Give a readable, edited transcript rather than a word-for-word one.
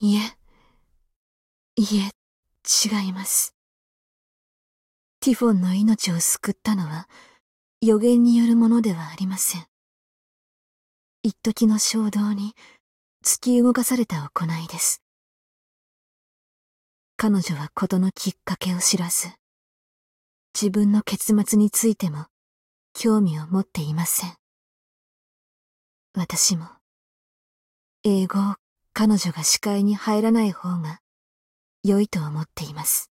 いえ、違います。ティフォンの命を救ったのは予言によるものではありません。一時の衝動に突き動かされた行いです。彼女は事のきっかけを知らず、自分の結末についても興味を持っていません。私も、英語を彼女が視界に入らない方が良いと思っています。